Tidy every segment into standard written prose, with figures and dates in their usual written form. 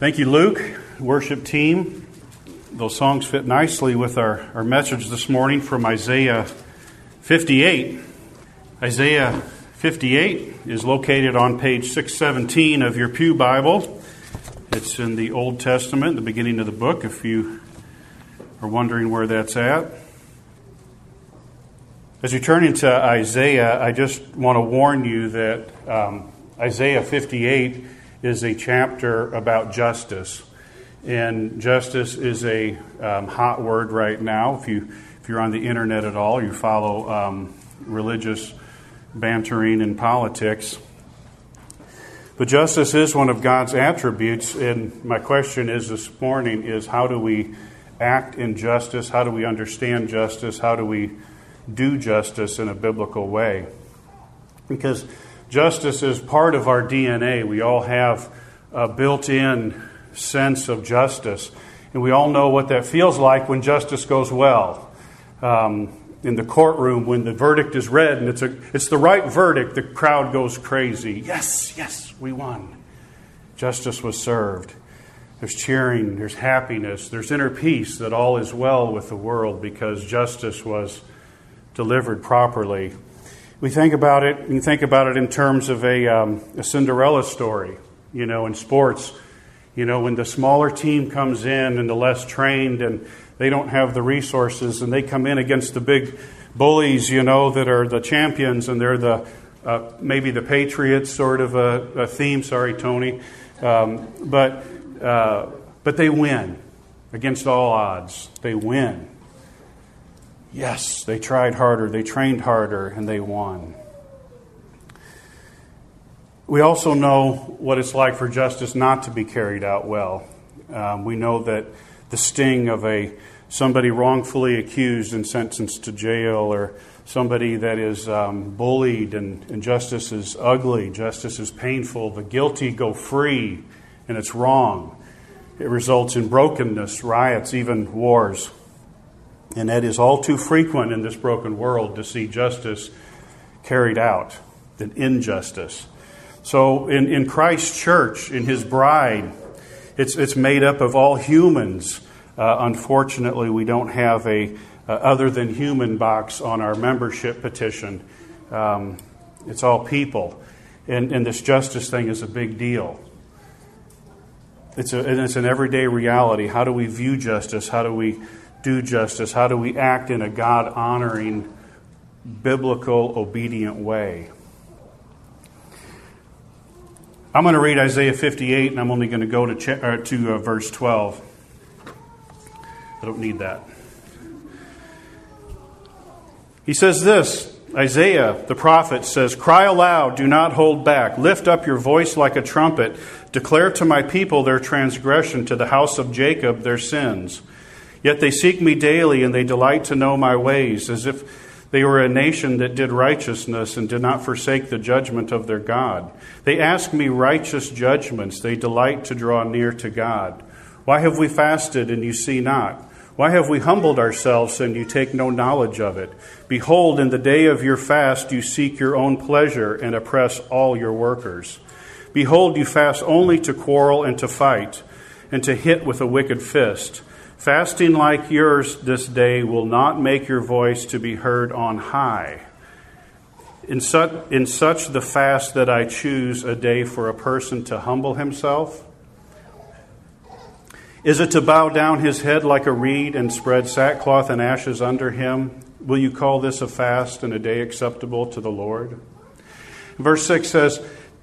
Thank you, Luke, worship team. Those songs fit nicely with our message this morning from Isaiah 58. Isaiah 58 is located on page 617 of your Pew Bible. It's in the Old Testament, the beginning of the book, if you are wondering where that's at. As you turn into Isaiah, I just want to warn you that Isaiah 58 is a chapter about justice. And justice is a hot word right now. If you're on the internet at all, you follow religious bantering and politics. But justice is one of God's attributes, and my question is this morning is how do we act in justice? How do we understand justice? How do we do justice in a biblical way? Because justice is part of our DNA. We all have a built-in sense of justice, and we all know what that feels like when justice goes well. In the courtroom, when the verdict is read and it's the right verdict, the crowd goes crazy. Yes, we won. Justice was served. There's cheering, there's happiness, there's inner peace that all is well with the world because justice was delivered properly. We think about it. You think about it in terms of a Cinderella story. You know, in sports, you know, when the smaller team comes in and the less trained and they don't have the resources and they come in against the big bullies, you know, that are the champions and they're the maybe the Patriots sort of a theme. Sorry, Tony, but they win against all odds. They win. Yes, they tried harder, they trained harder, and they won. We also know what it's like for justice not to be carried out well. We know that the sting of somebody wrongfully accused and sentenced to jail, or somebody that is bullied, and justice is ugly, justice is painful, the guilty go free, and it's wrong. It results in brokenness, riots, even wars. And that is all too frequent in this broken world to see justice carried out than injustice. So in Christ's church, in His bride, it's made up of all humans. Unfortunately, we don't have a other than human box on our membership petition. It's all people. And this justice thing is a big deal. It's an everyday reality. How do we view justice? How do we do justice? How do we act in a God-honoring, biblical, obedient way? I'm going to read Isaiah 58, and I'm only going to go to verse 12. I don't need that. He says this, Isaiah, the prophet, says, "Cry aloud, do not hold back. Lift up your voice like a trumpet. Declare to my people their transgression, to the house of Jacob their sins. Yet they seek me daily, and they delight to know my ways, as if they were a nation that did righteousness and did not forsake the judgment of their God. They ask me righteous judgments. They delight to draw near to God. Why have we fasted, and you see not? Why have we humbled ourselves, and you take no knowledge of it? Behold, in the day of your fast you seek your own pleasure and oppress all your workers. Behold, you fast only to quarrel and to fight, and to hit with a wicked fist. Fasting like yours this day will not make your voice to be heard on high. In such the fast that I choose a day for a person to humble himself? Is it to bow down his head like a reed and spread sackcloth and ashes under him? Will you call this a fast and a day acceptable to the Lord?" Verse 6 says,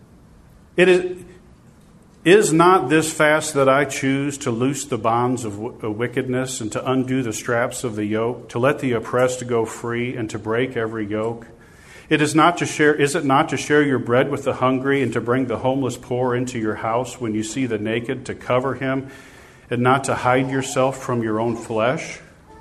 Is not this fast that I choose to loose the bonds of wickedness and to undo the straps of the yoke, to let the oppressed go free and to break every yoke? Is it not to share your bread with the hungry and to bring the homeless poor into your house when you see the naked, to cover him and not to hide yourself from your own flesh?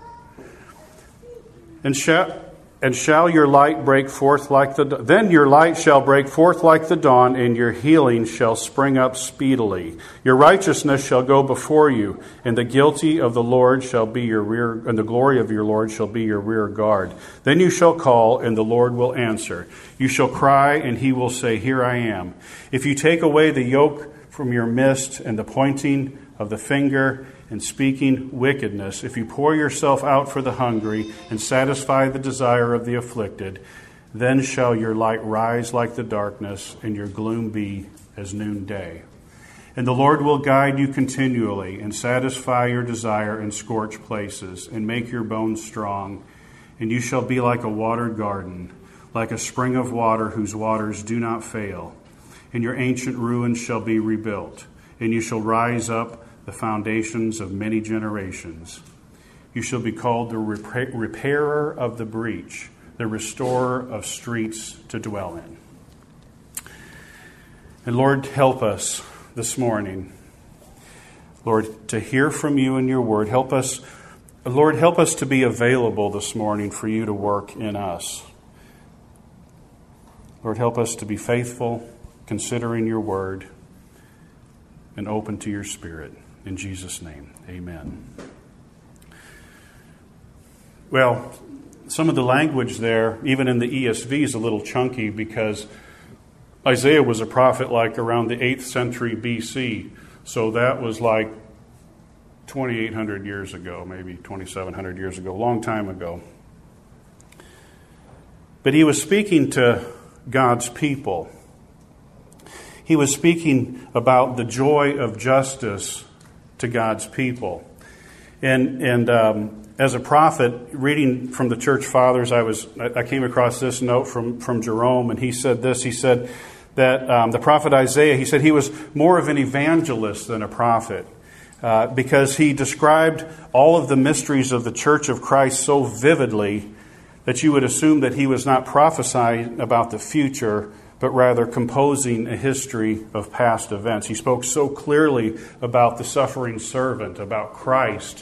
And shall your light break forth like then your light shall break forth like the dawn, and your healing shall spring up speedily. Your righteousness shall go before you, and the guilty of the Lord shall be your rear, and the glory of your Lord shall be your rear guard. Then you shall call, and the Lord will answer. You shall cry, and he will say, "Here I am." If you take away the yoke from your midst, and the pointing of the finger and speaking wickedness, if you pour yourself out for the hungry and satisfy the desire of the afflicted, then shall your light rise like the darkness, and your gloom be as noonday. And the Lord will guide you continually and satisfy your desire in scorched places and make your bones strong. And you shall be like a watered garden, like a spring of water whose waters do not fail. And your ancient ruins shall be rebuilt, and you shall rise up the foundations of many generations. You shall be called the repairer of the breach, the restorer of streets to dwell in. And Lord, help us this morning, Lord, to hear from you in your word. Help us, Lord, help us to be available this morning for you to work in us. Lord, help us to be faithful, considering your word, and open to your Spirit. In Jesus' name, amen. Well, some of the language there, even in the ESV, is a little chunky because Isaiah was a prophet like around the 8th century BC. So that was like 2,800 years ago, maybe 2,700 years ago, a long time ago. But he was speaking to God's people. He was speaking about the joy of justice to God's people. And as a prophet, reading from the church fathers, I came across this note from Jerome, and he said this. He said that the prophet Isaiah, he said he was more of an evangelist than a prophet because he described all of the mysteries of the Church of Christ so vividly that you would assume that he was not prophesying about the future, but rather composing a history of past events. He spoke so clearly about the suffering servant, about Christ.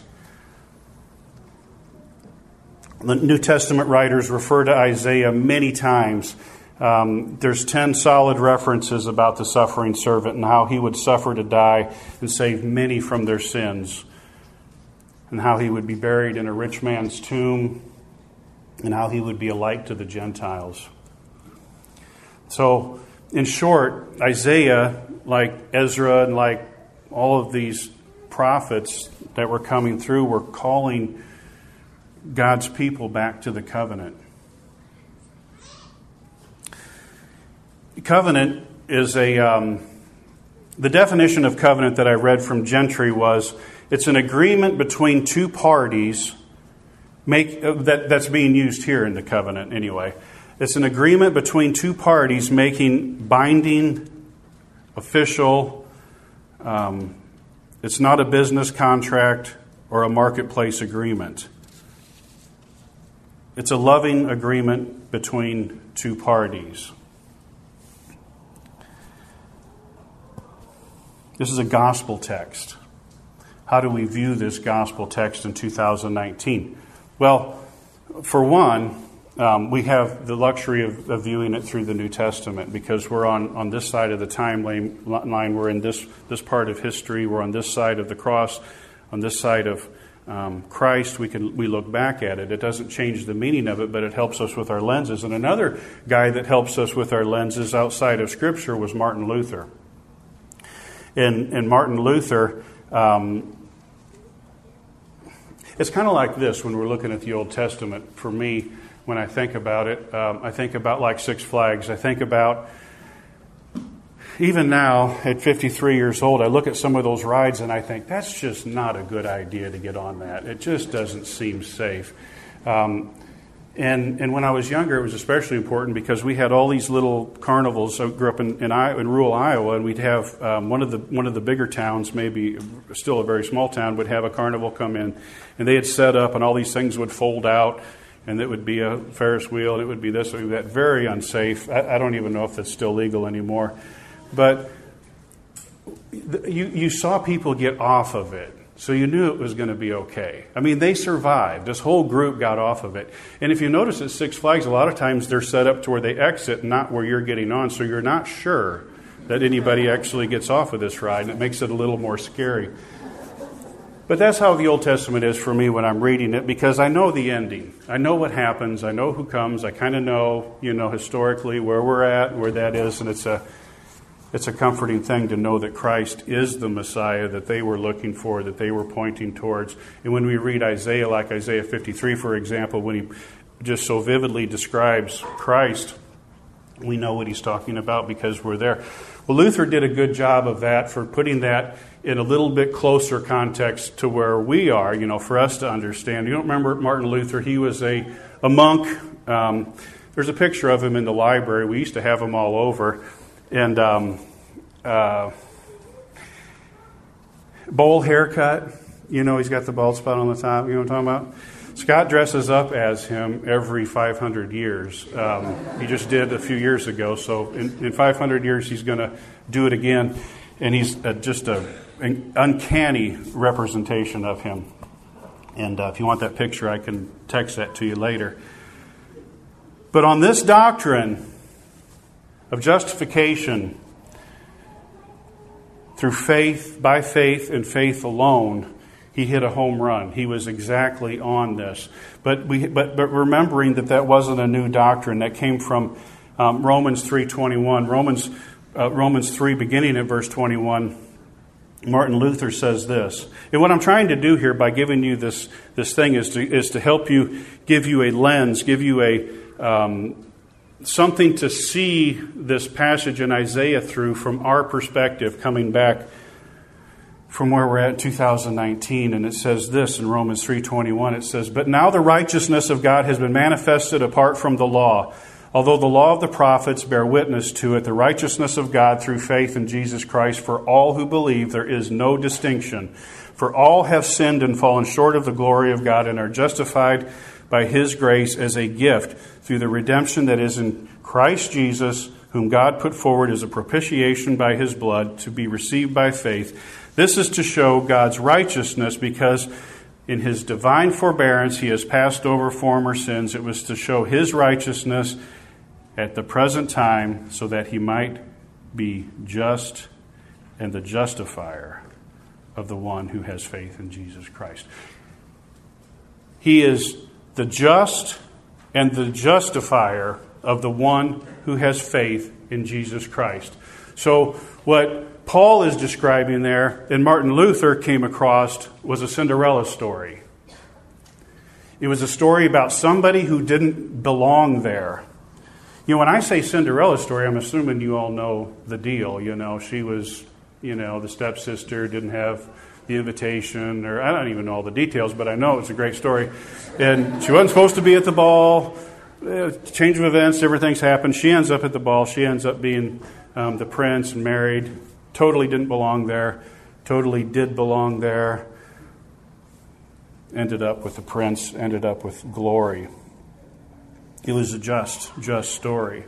The New Testament writers refer to Isaiah many times. There's 10 solid references about the suffering servant and how he would suffer to die and save many from their sins, and how he would be buried in a rich man's tomb, and how he would be a light to the Gentiles. So, in short, Isaiah, like Ezra and like all of these prophets that were coming through, were calling God's people back to the covenant. Covenant is the definition of covenant that I read from Gentry was, it's an agreement between two parties, that's being used here in the covenant anyway. It's an agreement between two parties making binding, official. It's not a business contract or a marketplace agreement. It's a loving agreement between two parties. This is a gospel text. How do we view this gospel text in 2019? Well, for one, we have the luxury of viewing it through the New Testament because we're on this side of the timeline. We're in this part of history. We're on this side of the cross, on this side of Christ. We look back at it. It doesn't change the meaning of it, but it helps us with our lenses. And another guy that helps us with our lenses outside of Scripture was Martin Luther. And Martin Luther, it's kind of like this when we're looking at the Old Testament. For me, when I think about it, I think about like Six Flags. I think about, even now at 53 years old, I look at some of those rides and I think, that's just not a good idea to get on that. It just doesn't seem safe. And when I was younger, it was especially important because we had all these little carnivals. I grew up in rural Iowa, and we'd have one of the bigger towns, maybe still a very small town, would have a carnival come in, and they had set up, and all these things would fold out, and it would be a Ferris wheel, and it would be this, it would be that. Very unsafe. I don't even know if that's still legal anymore, but you saw people get off of it. So you knew it was going to be okay. I mean, they survived. This whole group got off of it. And if you notice at Six Flags, a lot of times they're set up to where they exit, not where you're getting on. So you're not sure that anybody actually gets off of this ride. And it makes it a little more scary. But that's how the Old Testament is for me when I'm reading it, because I know the ending. I know what happens. I know who comes. I kind of know, historically where we're at, where that is. And it's a comforting thing to know that Christ is the Messiah that they were looking for, that they were pointing towards. And when we read Isaiah, like Isaiah 53, for example, when he just so vividly describes Christ, we know what he's talking about because we're there. Well, Luther did a good job of that, for putting that in a little bit closer context to where we are, for us to understand. You don't remember Martin Luther? He was a monk. There's a picture of him in the library. We used to have them all over. And bowl haircut, he's got the bald spot on the top. You know what I'm talking about? Scott dresses up as him every 500 years. He just did a few years ago. So in 500 years, he's going to do it again. And he's just an uncanny representation of him. And if you want that picture, I can text that to you later. But on this doctrine of justification through faith, by faith and faith alone, he hit a home run. He was exactly on this. But remembering that wasn't a new doctrine. That came from Romans 3:21. Romans 3, beginning at verse 21, Martin Luther says this. And what I'm trying to do here by giving you this thing is to help you, give you a lens, give you a something to see this passage in Isaiah through from our perspective, coming back from where we're at in 2019. And it says this in Romans 3:21. It says, "But now the righteousness of God has been manifested apart from the law. Although the law of the prophets bear witness to it, the righteousness of God through faith in Jesus Christ for all who believe, there is no distinction. For all have sinned and fallen short of the glory of God and are justified by His grace as a gift through the redemption that is in Christ Jesus, whom God put forward as a propitiation by His blood to be received by faith. This is to show God's righteousness, because in His divine forbearance He has passed over former sins. It was to show His righteousness at the present time, so that He might be just and the justifier of the one who has faith in Jesus Christ." He is the just and the justifier of the one who has faith in Jesus Christ. So what Paul is describing there, and Martin Luther came across, was a Cinderella story. It was a story about somebody who didn't belong there. When I say Cinderella story, I'm assuming you all know the deal. She was, the stepsister, didn't have the invitation, or I don't even know all the details, but I know it's a great story. And she wasn't supposed to be at the ball. Change of events, everything's happened. She ends up at the ball. She ends up being the prince and married. Totally didn't belong there. Totally did belong there. Ended up with the prince, ended up with glory. It was a just story.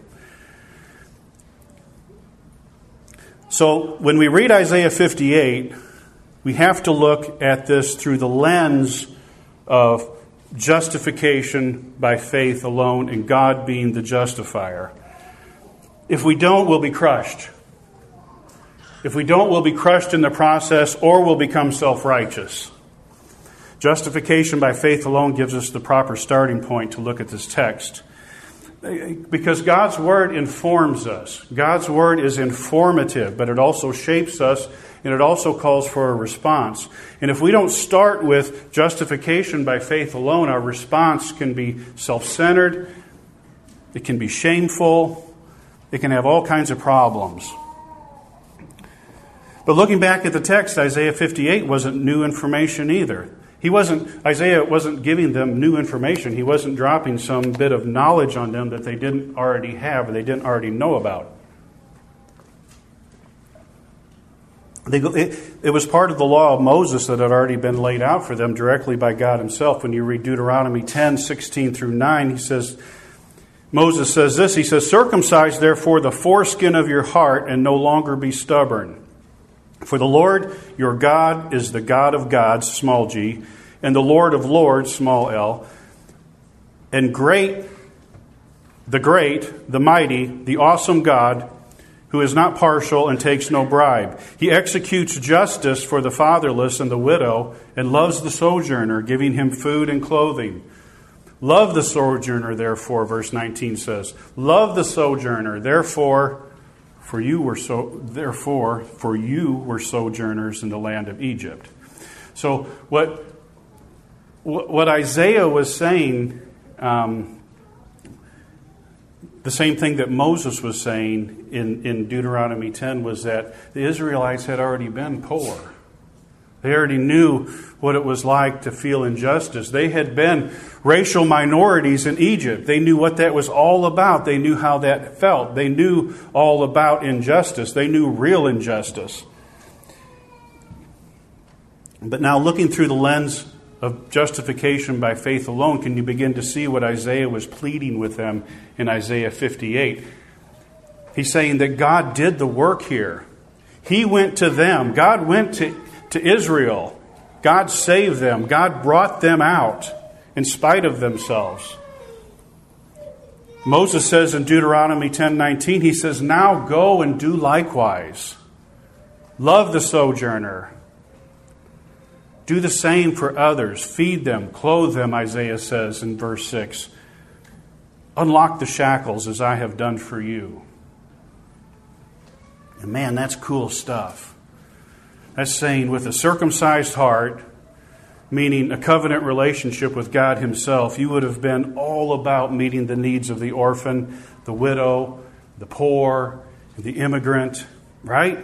So when we read Isaiah 58, we have to look at this through the lens of justification by faith alone and God being the justifier. If we don't, we'll be crushed. If we don't, we'll be crushed in the process, or we'll become self-righteous. Justification by faith alone gives us the proper starting point to look at this text. Because God's Word informs us. God's Word is informative, but it also shapes us, and it also calls for a response. And if we don't start with justification by faith alone, our response can be self-centered, it can be shameful, it can have all kinds of problems. But looking back at the text, Isaiah 58 wasn't new information either. Isaiah wasn't giving them new information. He wasn't dropping some bit of knowledge on them that they didn't already have or they didn't already know about. It was part of the law of Moses that had already been laid out for them directly by God Himself. When you read Deuteronomy 10:16 through 9, Moses says this, he says, "Circumcise therefore the foreskin of your heart and no longer be stubborn. For the Lord your God is the God of gods, small g, and the Lord of lords, small l, and the mighty, the awesome God, who is not partial and takes no bribe. He executes justice for the fatherless and the widow, and loves the sojourner, giving him food and clothing. Love the sojourner, therefore," verse 19 says, "love the sojourner, therefore, for you were sojourners in the land of Egypt. So what Isaiah was saying, the same thing that Moses was saying in Deuteronomy 10, was that the Israelites had already been poor. They already knew what it was like to feel injustice. They had been racial minorities in Egypt. They knew what that was all about. They knew how that felt. They knew all about injustice. They knew real injustice. But now, looking through the lens of justification by faith alone, can you begin to see what Isaiah was pleading with them in Isaiah 58? He's saying that God did the work here. He went to them. God went to Israel. God saved them. God brought them out in spite of themselves. Moses says in Deuteronomy 10:19, he says, "Now go and do likewise. Love the sojourner. Do the same for others. Feed them, clothe them," Isaiah says in verse 6. "Unlock the shackles as I have done for you." And man, that's cool stuff. That's saying with a circumcised heart, meaning a covenant relationship with God Himself, you would have been all about meeting the needs of the orphan, the widow, the poor, the immigrant, right?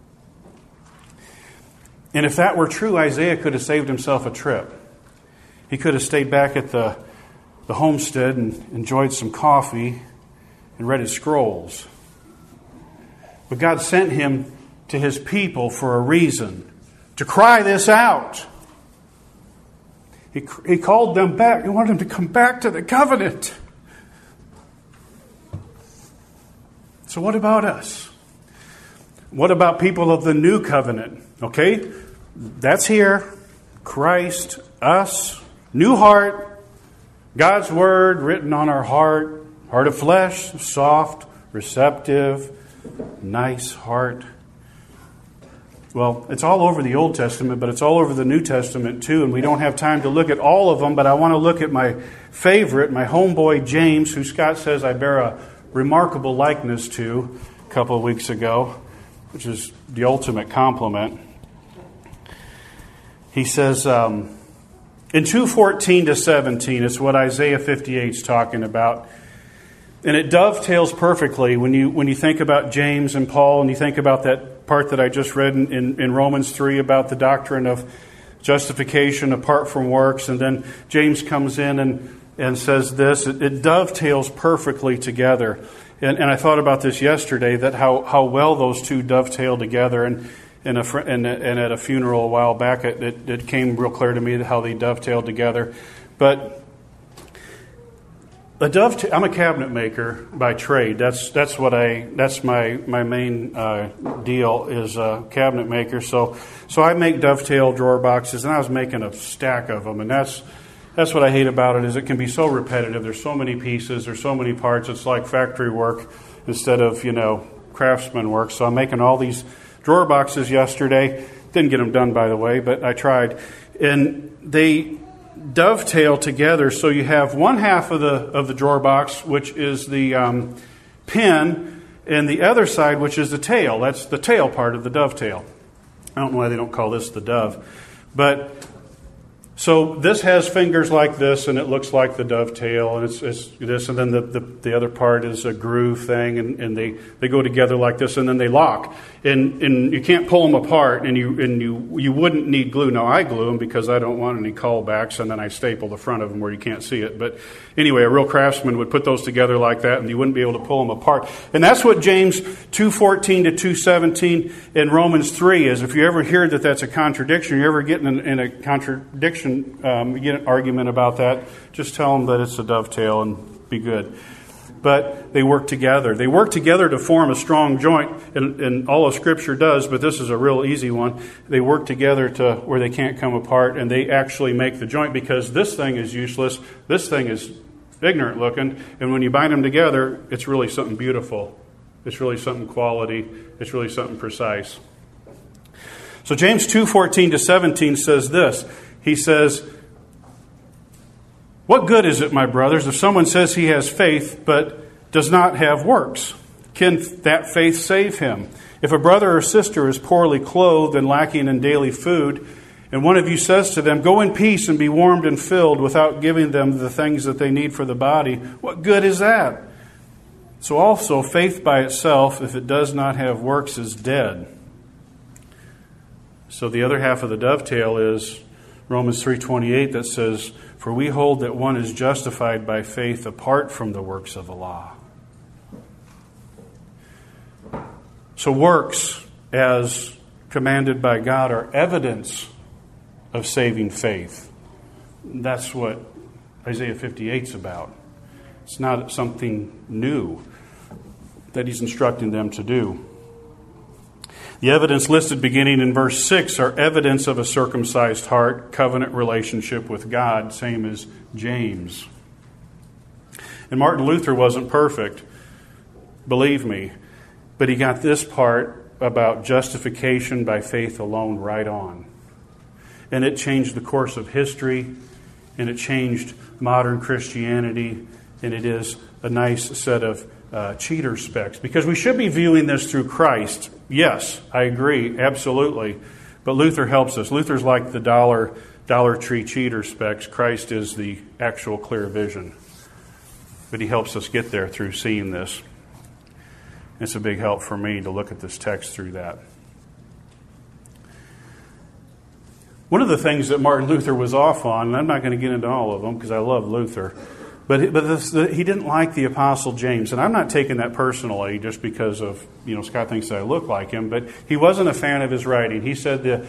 And if that were true, Isaiah could have saved himself a trip. He could have stayed back at the homestead and enjoyed some coffee and read his scrolls. But God sent him to His people for a reason, to cry this out. He called them back. He wanted them to come back to the covenant. So what about us? What about people of the new covenant? Okay, that's here. Christ, us, new heart, God's word written on our heart, heart of flesh, soft, receptive, nice heart. Well, it's all over the Old Testament, but it's all over the New Testament too, and we don't have time to look at all of them, but I want to look at my favorite, my homeboy James, who Scott says I bear a remarkable likeness to a couple of weeks ago, which is the ultimate compliment. He says, in 2:14 to 17, it's what Isaiah 58 is talking about. And it dovetails perfectly when you think about James and Paul, and you think about that part that I just read in Romans 3 about the doctrine of justification apart from works. And then James comes in and says this. It dovetails perfectly together. And I thought about this yesterday, that how well those two dovetail together. And at a funeral a while back, it came real clear to me how they dovetailed together. But I'm a cabinet maker by trade. That's my main deal is a cabinet maker. So I make dovetail drawer boxes, and I was making a stack of them, and that's what I hate about it, is it can be so repetitive. There's so many pieces, there's so many parts. It's like factory work instead of craftsman work. So I'm making all these drawer boxes yesterday. Didn't get them done, by the way, but I tried, and they dovetail together. So you have one half of the drawer box, which is the pin, and the other side, which is the tail. That's the tail part of the dovetail. I don't know why they don't call this the dove, but so this has fingers like this, and it looks like the dovetail, and it's this, and then the other part is a groove thing, and they go together like this, and then they lock, and you can't pull them apart, and you wouldn't need glue. Now I glue them because I don't want any callbacks, and then I staple the front of them where you can't see it. But anyway, a real craftsman would put those together like that, and you wouldn't be able to pull them apart. And that's what James 2:14 to 2:17 in Romans 3 is. If you ever hear that that's a contradiction, you ever get in a contradiction, you get an argument about that, just tell them that it's a dovetail and be good. But they work together. They work together to form a strong joint, and all of Scripture does, but this is a real easy one. They work together to where they can't come apart, and they actually make the joint, because this thing is useless, this thing is ignorant looking, and when you bind them together, it's really something beautiful. It's really something quality. It's really something precise. So James 2:14 to 17 says this. He says, "What good is it, my brothers, if someone says he has faith but does not have works? Can that faith save him? If a brother or sister is poorly clothed and lacking in daily food, and one of you says to them, "Go in peace and be warmed and filled," without giving them the things that they need for the body, what good is that? So also, faith by itself, if it does not have works, is dead. So the other half of the dovetail is Romans 3:28 that says, "For we hold that one is justified by faith apart from the works of the law." So works, as commanded by God, are evidence of saving faith. That's what Isaiah 58 is about. It's not something new that he's instructing them to do. The evidence listed beginning in verse 6 are evidence of a circumcised heart, covenant relationship with God, same as James. And Martin Luther wasn't perfect, believe me, but he got this part about justification by faith alone right on. And it changed the course of history, and it changed modern Christianity, and it is a nice set of cheater specs. Because we should be viewing this through Christ. Yes, I agree, absolutely. But Luther helps us. Luther's like the Dollar Tree cheater specs. Christ is the actual clear vision. But he helps us get there through seeing this. It's a big help for me to look at this text through that. One of the things that Martin Luther was off on, and I'm not going to get into all of them because I love Luther, but he didn't like the Apostle James. And I'm not taking that personally just because of, Scott thinks that I look like him, but he wasn't a fan of his writing. He said that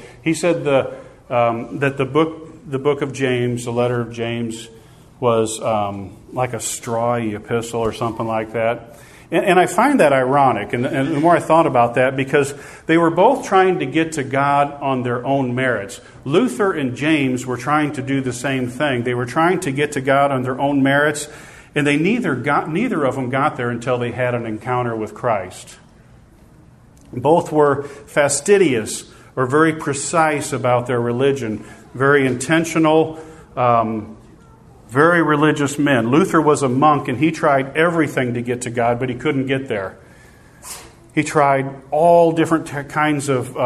the book of James, the letter of James, was like a strawy epistle or something like that. And I find that ironic, and the more I thought about that, because they were both trying to get to God on their own merits. Luther and James were trying to do the same thing. They were trying to get to God on their own merits, and they neither of them got there until they had an encounter with Christ. Both were fastidious, or very precise about their religion, very intentional, very religious men. Luther was a monk, and he tried everything to get to God, but he couldn't get there. He tried all different kinds of,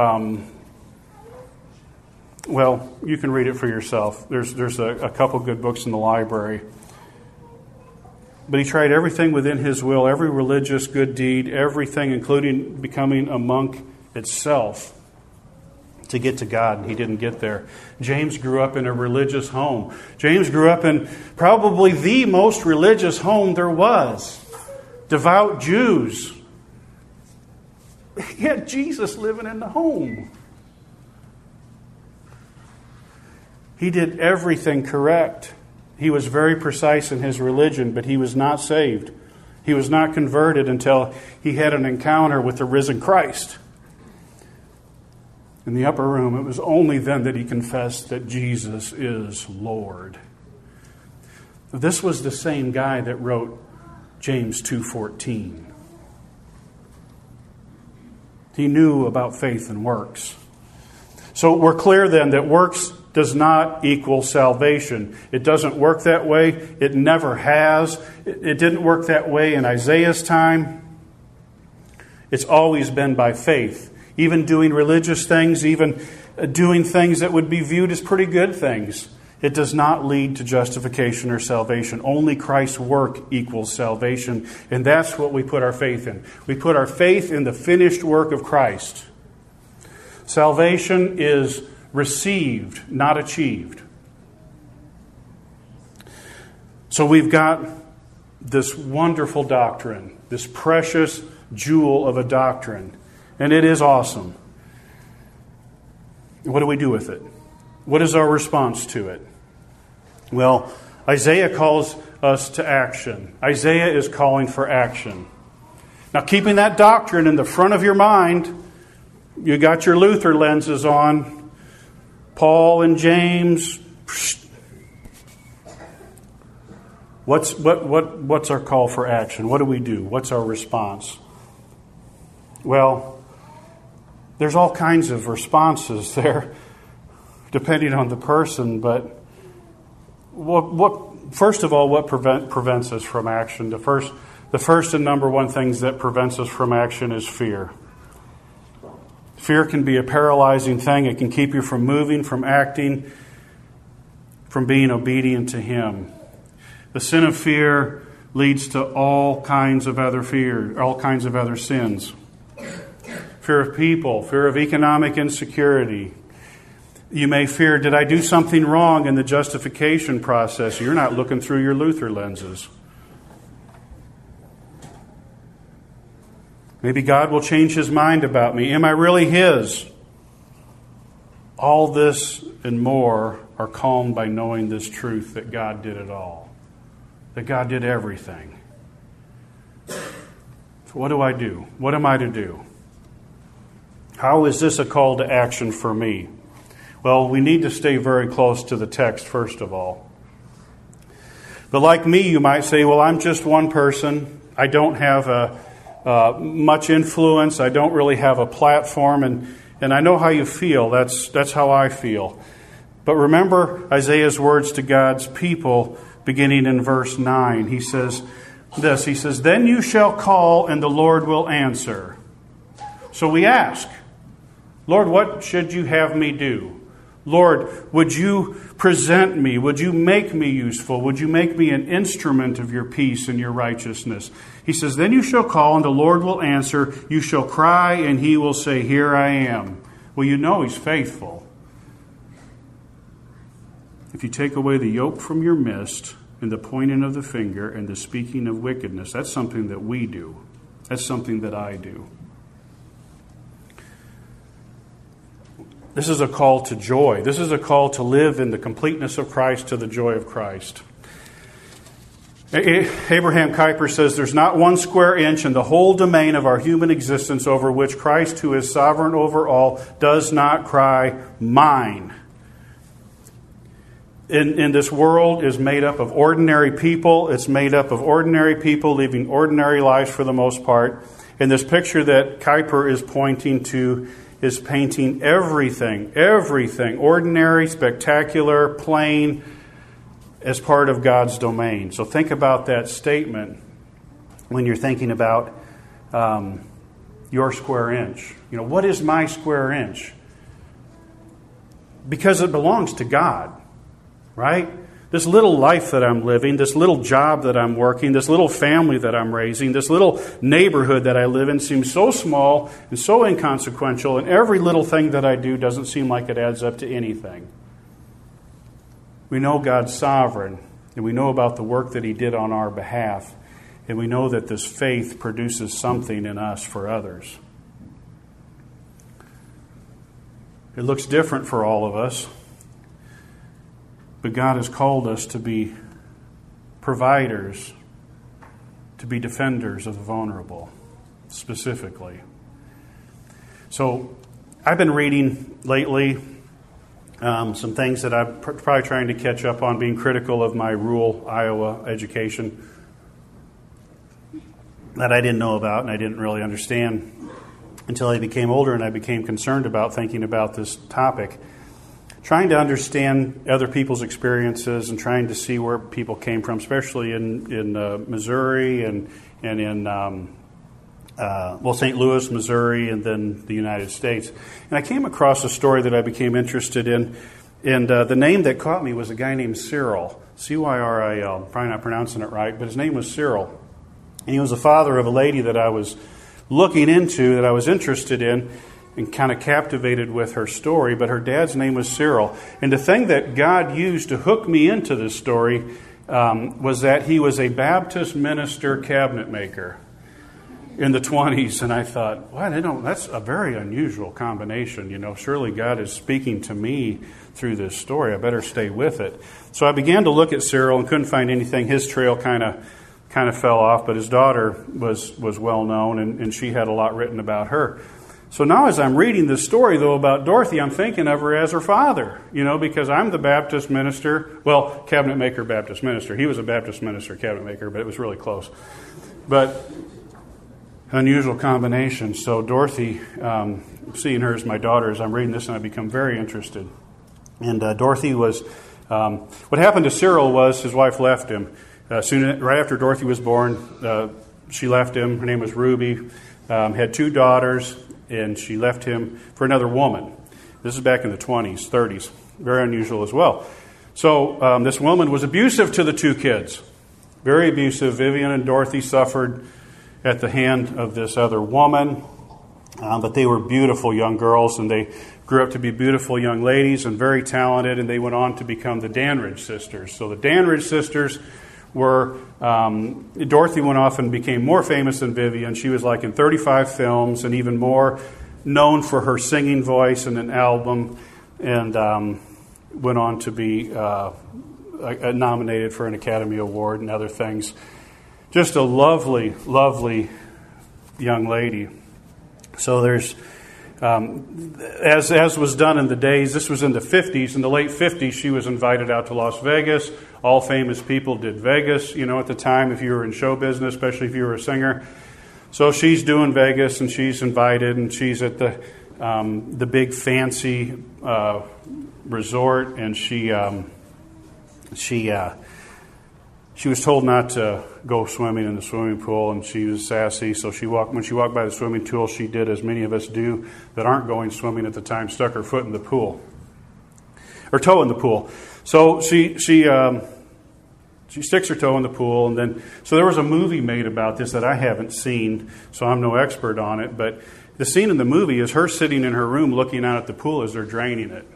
you can read it for yourself. There's a couple good books in the library. But he tried everything within his will, every religious good deed, everything, including becoming a monk itself, to get to God, and he didn't get there. James grew up in a religious home. James grew up in probably the most religious home there was. Devout Jews. He had Jesus living in the home. He did everything correct. He was very precise in his religion, but he was not saved. He was not converted until he had an encounter with the risen Christ. In the upper room, it was only then that he confessed that Jesus is Lord. This was the same guy that wrote James 2:14. He knew about faith and works. So we're clear then that works does not equal salvation. It doesn't work that way. It never has. It didn't work that way in Isaiah's time. It's always been by faith. Even doing religious things, even doing things that would be viewed as pretty good things, it does not lead to justification or salvation. Only Christ's work equals salvation, and that's what we put our faith in. We put our faith in the finished work of Christ. Salvation is received, not achieved. So we've got this wonderful doctrine, this precious jewel of a doctrine. And it is awesome. What do we do with it? What is our response to it? Well, Isaiah calls us to action. Isaiah is calling for action. Now, keeping that doctrine in the front of your mind, you got your Luther lenses on. Paul and James. What's our call for action? What do we do? What's our response? Well, there's all kinds of responses there, depending on the person. But first of all, what prevents us from action? The The first and number one things that prevents us from action is fear. Fear can be a paralyzing thing. It can keep you from moving, from acting, from being obedient to Him. The sin of fear leads to all kinds of other sins. Fear of people, fear of economic insecurity. You may fear, did I do something wrong in the justification process? You're not looking through your Luther lenses. Maybe God will change His mind about me. Am I really His? All this and more are calmed by knowing this truth that God did it all. That God did everything. So what do I do? What am I to do? How is this a call to action for me? Well, we need to stay very close to the text, first of all. But like me, you might say, well, I'm just one person. I don't have much influence. I don't really have a platform. And I know how you feel. That's how I feel. But remember Isaiah's words to God's people, beginning in verse 9. He says this. He says, then you shall call and the Lord will answer. So we ask, Lord, what should you have me do? Lord, would you present me? Would you make me useful? Would you make me an instrument of your peace and your righteousness? He says, then you shall call and the Lord will answer. You shall cry and He will say, here I am. Well, you know He's faithful. If you take away the yoke from your midst and the pointing of the finger and the speaking of wickedness, that's something that we do. That's something that I do. This is a call to joy. This is a call to live in the completeness of Christ, to the joy of Christ. Abraham Kuyper says, there's not one square inch in the whole domain of our human existence over which Christ, who is sovereign over all, does not cry, mine. In this world is made up of ordinary people. It's made up of ordinary people living ordinary lives for the most part. And this picture that Kuyper is pointing to is painting everything, ordinary, spectacular, plain, as part of God's domain. So think about that statement when you're thinking about your square inch. You know, what is my square inch? Because it belongs to God, right? This little life that I'm living, this little job that I'm working, this little family that I'm raising, this little neighborhood that I live in seems so small and so inconsequential, and every little thing that I do doesn't seem like it adds up to anything. We know God's sovereign, and we know about the work that He did on our behalf, and we know that this faith produces something in us for others. It looks different for all of us. But God has called us to be providers, to be defenders of the vulnerable, specifically. So I've been reading lately some things that I'm probably trying to catch up on, being critical of my rural Iowa education that I didn't know about and I didn't really understand until I became older and I became concerned about thinking about this topic. Trying to understand other people's experiences and trying to see where people came from, especially in Missouri and in St. Louis, Missouri, and then the United States. And I came across a story that I became interested in, and the name that caught me was a guy named Cyril, Cyril. Probably not pronouncing it right, but his name was Cyril. And he was the father of a lady that I was looking into, that I was interested in, and kind of captivated with her story, but her dad's name was Cyril. And the thing that God used to hook me into this story was that he was a Baptist minister cabinet maker in the 1920s. And I thought, wow, that's a very unusual combination. You know, surely God is speaking to me through this story. I better stay with it. So I began to look at Cyril and couldn't find anything. His trail kind of fell off, but his daughter was well known, and she had a lot written about her. So now as I'm reading this story, though, about Dorothy, I'm thinking of her as her father, you know, because I'm the Baptist minister, well, cabinet maker, Baptist minister. He was a Baptist minister, cabinet maker, but it was really close. But unusual combination. So Dorothy, seeing her as my daughter, as I'm reading this, and I become very interested. And Dorothy was, what happened to Cyril was his wife left him. Right after Dorothy was born, she left him. Her name was Ruby. Had 2 daughters, and she left him for another woman. This is back in the 20s, 30s. Very unusual as well. So this woman was abusive to the 2 kids. Very abusive. Vivian and Dorothy suffered at the hand of this other woman. But they were beautiful young girls, and they grew up to be beautiful young ladies and very talented, and they went on to become the Danridge sisters. So the Danridge sisters were, Dorothy went off and became more famous than Vivian. She was like in 35 films and even more known for her singing voice in an album, and went on to be nominated for an Academy Award and other things. Just a lovely, lovely young lady. So there's, as was done in the days, this was in the 50s. In the late 50s, she was invited out to Las Vegas. All famous people did Vegas, at the time, if you were in show business, especially if you were a singer. So she's doing Vegas, and she's invited, and she's at the big fancy resort, and she was told not to go swimming in the swimming pool, and she was sassy. So when she walked by the swimming pool, she did as many of us do that aren't going swimming at the time, stuck her foot in the pool, or toe in the pool. So she sticks her toe in the pool, and then so there was a movie made about this that I haven't seen, so I'm no expert on it. But the scene in the movie is her sitting in her room looking out at the pool as they're draining it.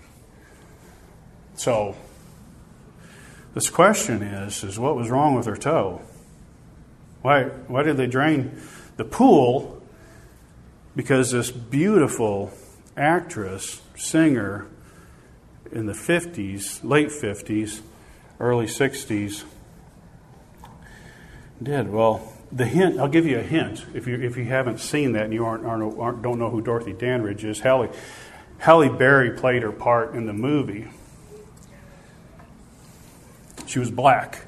So this question is what was wrong with her toe? Why did they drain the pool? Because this beautiful actress, singer in the 50s, late 50s, early 60s, did. Well, the hint, I'll give you a hint. If you haven't seen that and you don't know who Dorothy Danridge is, Halle Berry played her part in the movie. She was black.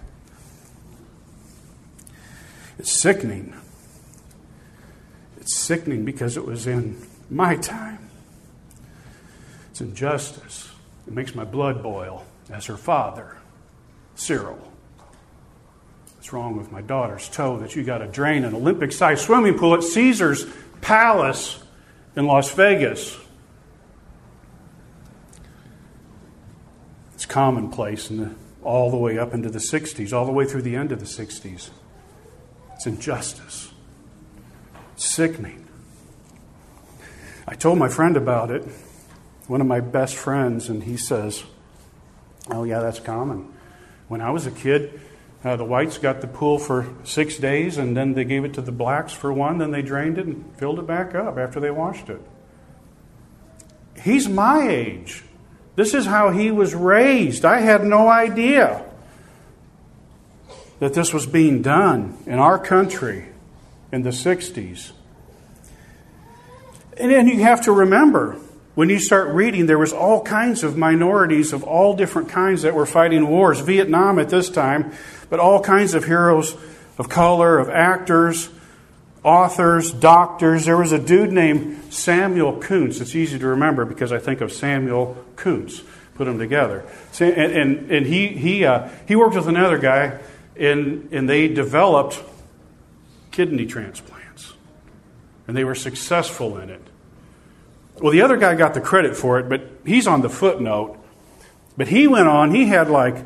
It's sickening. It's sickening because it was in my time. It's injustice. It makes my blood boil as her father, Cyril. What's wrong with my daughter's toe that you got to drain an Olympic-sized swimming pool at Caesar's Palace in Las Vegas? It's commonplace all the way up into the 60s, all the way through the end of the 60s. It's injustice. It's sickening. I told my friend about it, one of my best friends, and he says, "Oh yeah, that's common. When I was a kid, the whites got the pool for 6 days, and then they gave it to the blacks for 1, then they drained it and filled it back up after they washed it." He's my age. This is how he was raised. I had no idea that this was being done in our country in the 60s. And then you have to remember, when you start reading, there was all kinds of minorities of all different kinds that were fighting wars. Vietnam at this time, but all kinds of heroes of color, of actors, authors, doctors. There was a dude named Samuel Kuntz. It's easy to remember because I think of Samuel Kuntz. Put them together. And he worked with another guy, and they developed kidney transplants. And they were successful in it. Well, the other guy got the credit for it, but he's on the footnote. But he went on, he had like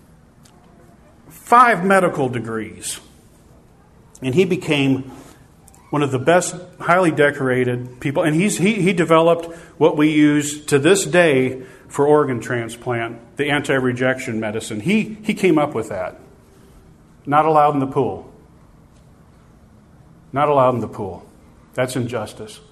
5 medical degrees. And he became one of the best, highly decorated people. And he developed what we use to this day for organ transplant, the anti-rejection medicine. He came up with that. Not allowed in the pool. Not allowed in the pool. That's injustice.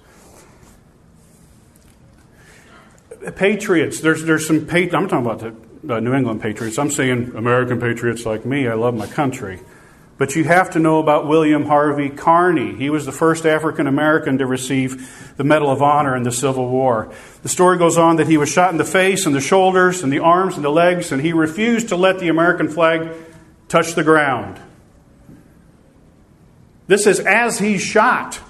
Patriots. There's some. I'm talking about the New England Patriots. I'm saying American patriots like me. I love my country. But you have to know about William Harvey Carney. He was the first African American to receive the Medal of Honor in the Civil War. The story goes on that he was shot in the face and the shoulders and the arms and the legs, and he refused to let the American flag touch the ground. This is as he's shot.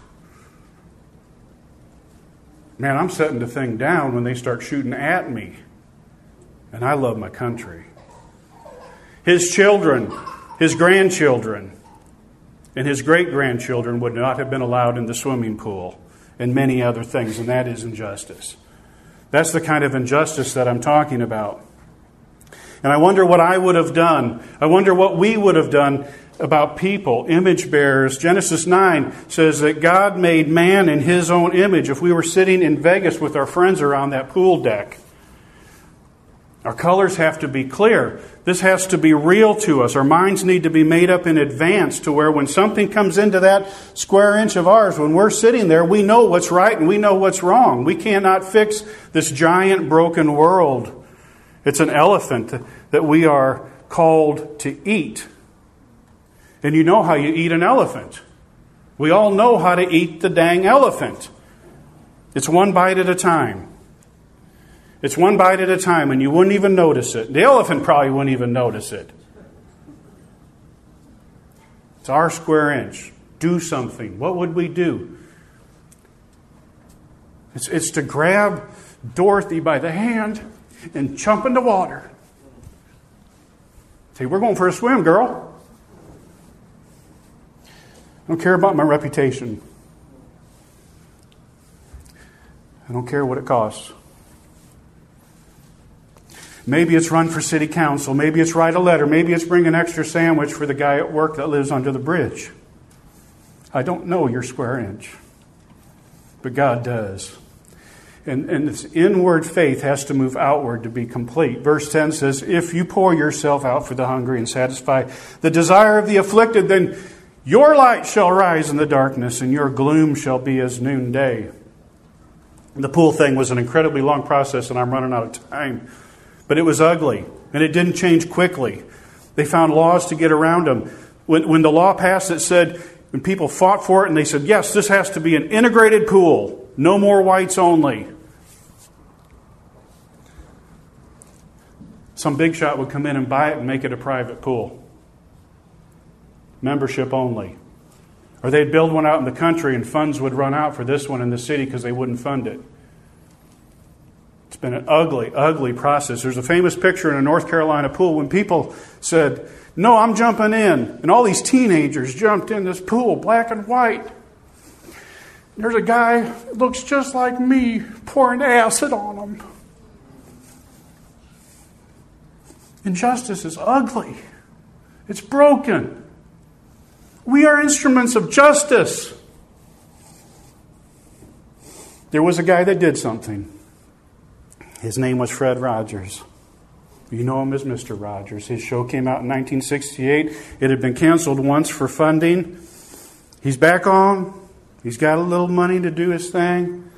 Man, I'm setting the thing down when they start shooting at me. And I love my country. His children, his grandchildren, And his great-grandchildren would not have been allowed in the swimming pool, and many other things, and that is injustice. That's the kind of injustice that I'm talking about. And I wonder what I would have done. I wonder what we would have done about people, image bearers. Genesis 9 says that God made man in his own image. If we were sitting in Vegas with our friends around that pool deck, our colors have to be clear. This has to be real to us. Our minds need to be made up in advance to where when something comes into that square inch of ours, when we're sitting there, we know what's right and we know what's wrong. We cannot fix this giant broken world. It's an elephant that we are called to eat. And you know how you eat an elephant. We all know how to eat the dang elephant. It's one bite at a time. It's one bite at a time, and you wouldn't even notice it. The elephant probably wouldn't even notice it. It's our square inch. Do something. What would we do? It's to grab Dorothy by the hand and jump in the water. Say, we're going for a swim, girl. I don't care about my reputation. I don't care what it costs. Maybe it's run for city council. Maybe it's write a letter. Maybe it's bring an extra sandwich for the guy at work that lives under the bridge. I don't know your square inch, but God does. And this inward faith has to move outward to be complete. Verse 10 says, if you pour yourself out for the hungry and satisfy the desire of the afflicted, then your light shall rise in the darkness and your gloom shall be as noonday. The pool thing was an incredibly long process, and I'm running out of time. But it was ugly, and it didn't change quickly. They found laws to get around them. When the law passed, it said, when people fought for it, and they said, yes, this has to be an integrated pool. No more whites only. Some big shot would come in and buy it and make it a private pool. Membership only. Or they'd build one out in the country, and funds would run out for this one in the city because they wouldn't fund it. It's been an ugly, ugly process. There's a famous picture in a North Carolina pool when people said, no, I'm jumping in. And all these teenagers jumped in this pool, black and white. There's a guy that looks just like me pouring acid on him. Injustice is ugly. It's broken. We are instruments of justice. There was a guy that did something. His name was Fred Rogers. You know him as Mr. Rogers. His show came out in 1968. It had been canceled once for funding. He's back on. He's got a little money to do his thing.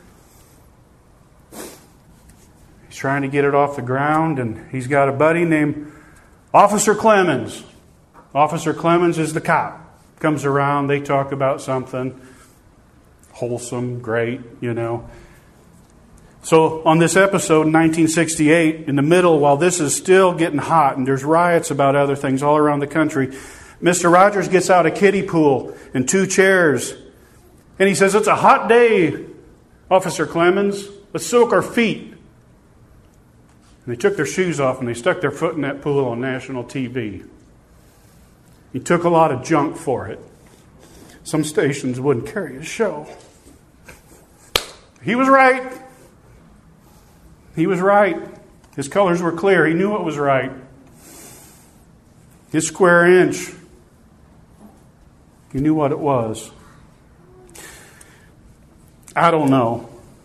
He's trying to get it off the ground, and he's got a buddy named Officer Clemens. Officer Clemens is the cop. Comes around, they talk about something wholesome, great, you know. So on this episode in 1968, in the middle, while this is still getting hot and there's riots about other things all around the country, Mr. Rogers gets out a kiddie pool and 2 chairs. And he says, it's a hot day, Officer Clemens. Let's soak our feet. And they took their shoes off and they stuck their foot in that pool on national TV. He took a lot of junk for it. Some stations wouldn't carry his show. He was right. He was right. His colors were clear. He knew what was right. His square inch. He knew what it was. I don't know.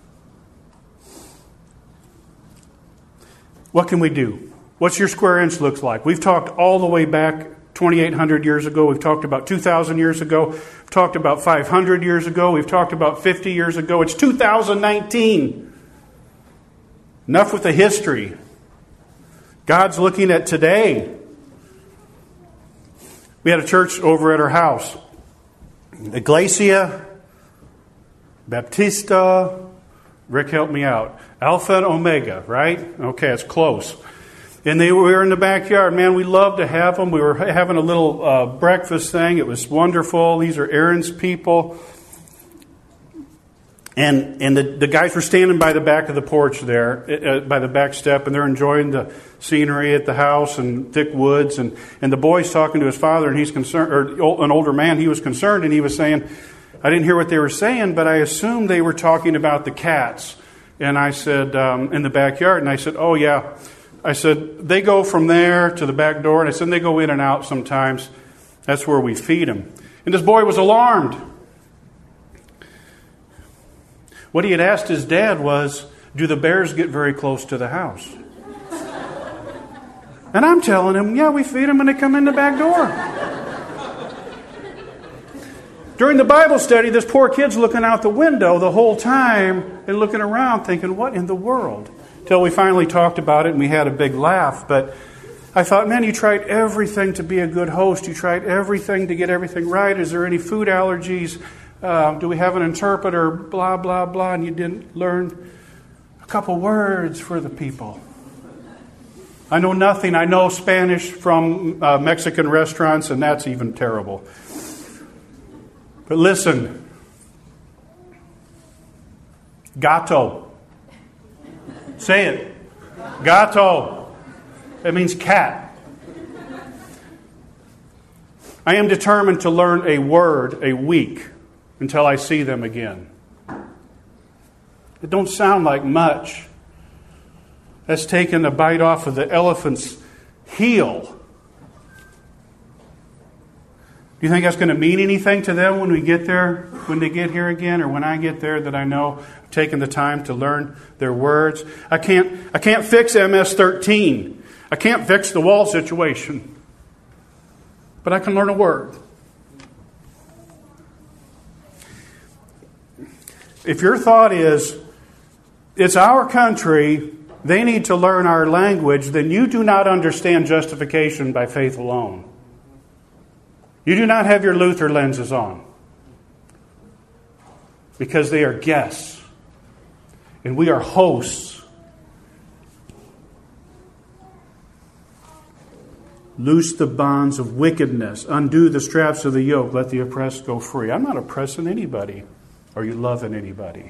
What can we do? What's your square inch looks like? We've talked all the way back 2,800 years ago. We've talked about 2,000 years ago. We've talked about 500 years ago. We've talked about 50 years ago. It's 2019. Enough with the history. God's looking at today. We had a church over at our house. Iglesia Baptista. Rick, help me out. Alpha and Omega, right? Okay, it's close. And we were in the backyard. Man, we loved to have them. We were having a little breakfast thing. It was wonderful. These are Aaron's people. And the guys were standing by the back of the porch there, by the back step, and they're enjoying the scenery at the house and thick woods. And the boy's talking to his father, and he's concerned, or an older man, he was concerned, and he was saying, I didn't hear what they were saying, but I assumed they were talking about the cats. And I said, in the backyard, and I said, oh yeah. I said, they go from there to the back door, and I said, they go in and out sometimes. That's where we feed them. And this boy was alarmed. What he had asked his dad was, do the bears get very close to the house? And I'm telling him, yeah, we feed them when they come in the back door. During the Bible study, this poor kid's looking out the window the whole time and looking around thinking, what in the world? Till we finally talked about it and we had a big laugh. But I thought, man, you tried everything to be a good host. You tried everything to get everything right. Is there any food allergies? Do we have an interpreter? Blah, blah, blah. And you didn't learn a couple words for the people. I know nothing. I know Spanish from Mexican restaurants, and that's even terrible. But listen. Gato. Say it. Gato. That means cat. I am determined to learn a word a week until I see them again. It don't sound like much. That's taking a bite off of the elephant's heel. Do you think that's going to mean anything to them when we get there, when they get here again, or when I get there, that I know I've taken the time to learn their words? I can't fix MS-13. I can't fix the wall situation. But I can learn a word. If your thought is, it's our country, they need to learn our language, then you do not understand justification by faith alone. You do not have your Luther lenses on. Because they are guests. And we are hosts. Loose the bonds of wickedness. Undo the straps of the yoke. Let the oppressed go free. I'm not oppressing anybody. Are you loving anybody?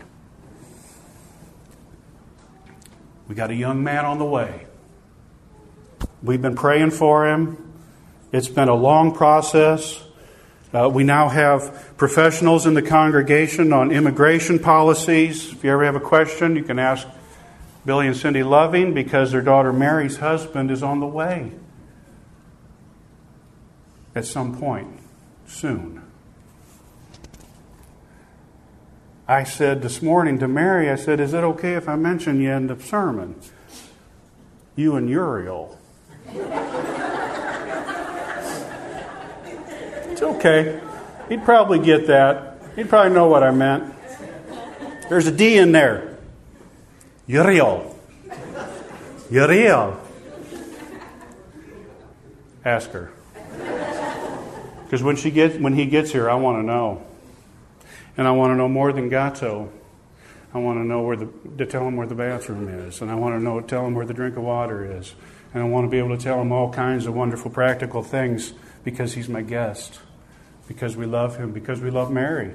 We got a young man on the way. We've been praying for him. It's been a long process. We now have professionals in the congregation on immigration policies. If you ever have a question, you can ask Billy and Cindy Loving, because their daughter Mary's husband is on the way at some point soon. I said this morning to Mary, I said, is it okay if I mention you in the sermon? You and Uriel. It's okay. He'd probably get that. He'd probably know what I meant. There's a D in there. Uriel. Uriel. Ask her. Because when he gets here, I want to know. And I want to know more than Gato. I want to know to tell him where the bathroom is. And I want to tell him where the drink of water is. And I want to be able to tell him all kinds of wonderful practical things, because he's my guest. Because we love him. Because we love Mary.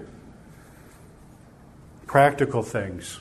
Practical things.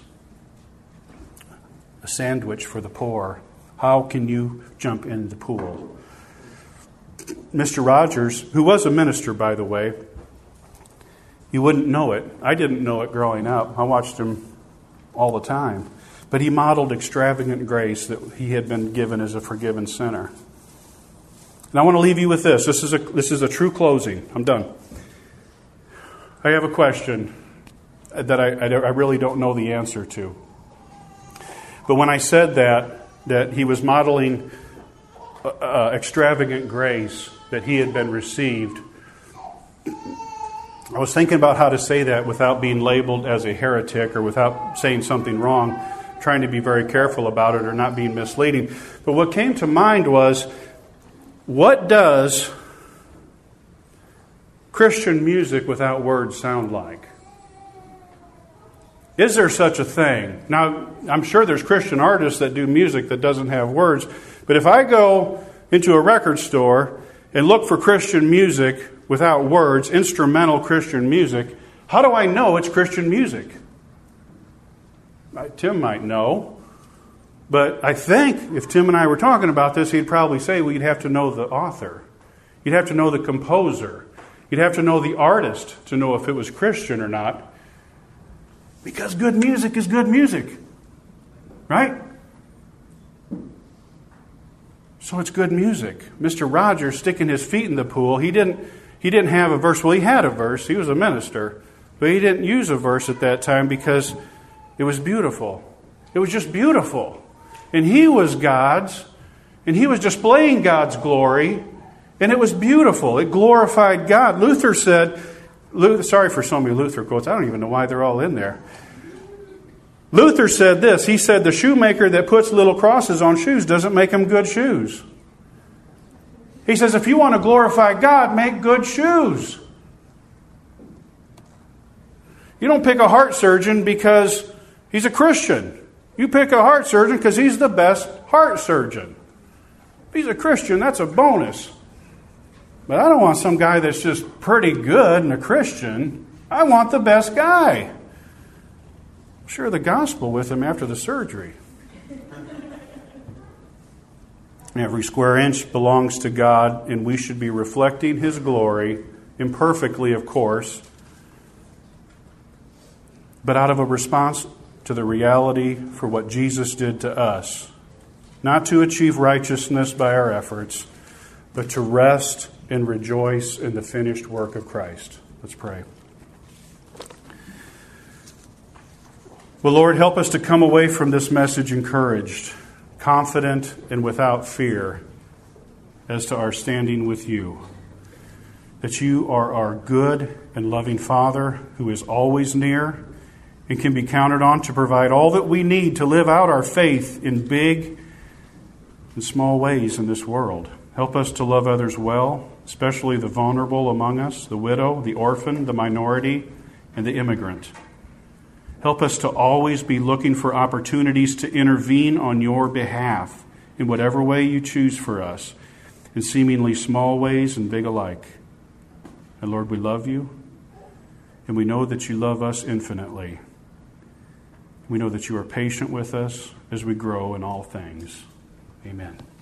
A sandwich for the poor. How can you jump in the pool? Mr. Rogers, who was a minister, by the way, you wouldn't know it. I didn't know it growing up. I watched him all the time. But he modeled extravagant grace that he had been given as a forgiven sinner. And I want to leave you with this. This is a true closing. I'm done. I have a question that I really don't know the answer to. But when I said that he was modeling extravagant grace that he had been received, I was thinking about how to say that without being labeled as a heretic or without saying something wrong, trying to be very careful about it or not being misleading. But what came to mind was, what does Christian music without words sound like? Is there such a thing? Now, I'm sure there's Christian artists that do music that doesn't have words, but if I go into a record store and look for Christian music without words, instrumental Christian music, how do I know it's Christian music? Tim might know. But I think if Tim and I were talking about this, he'd probably say, well, you'd have to know the author. You'd have to know the composer. You'd have to know the artist to know if it was Christian or not. Because good music is good music. Right? So it's good music. Mr. Rogers sticking his feet in the pool, he didn't have a verse. Well, he had a verse. He was a minister. But he didn't use a verse at that time because it was beautiful. It was just beautiful. And he was God's. And he was displaying God's glory. And it was beautiful. It glorified God. Luther said, sorry for so many Luther quotes. I don't even know why they're all in there. Luther said this. He said, the shoemaker that puts little crosses on shoes doesn't make them good shoes. He says, if you want to glorify God, make good shoes. You don't pick a heart surgeon because he's a Christian. You pick a heart surgeon because he's the best heart surgeon. If he's a Christian, that's a bonus. But I don't want some guy that's just pretty good and a Christian. I want the best guy. Share the gospel with him after the surgery. Every square inch belongs to God, and we should be reflecting His glory, imperfectly, of course, but out of a response to the reality for what Jesus did to us. Not to achieve righteousness by our efforts, but to rest and rejoice in the finished work of Christ. Let's pray. Well, Lord, help us to come away from this message encouraged, confident, and without fear as to our standing with you. That you are our good and loving Father who is always near and can be counted on to provide all that we need to live out our faith in big and small ways in this world. Help us to love others well, especially the vulnerable among us, the widow, the orphan, the minority, and the immigrant. Help us to always be looking for opportunities to intervene on your behalf in whatever way you choose for us, in seemingly small ways and big alike. And Lord, we love you, and we know that you love us infinitely. We know that you are patient with us as we grow in all things. Amen.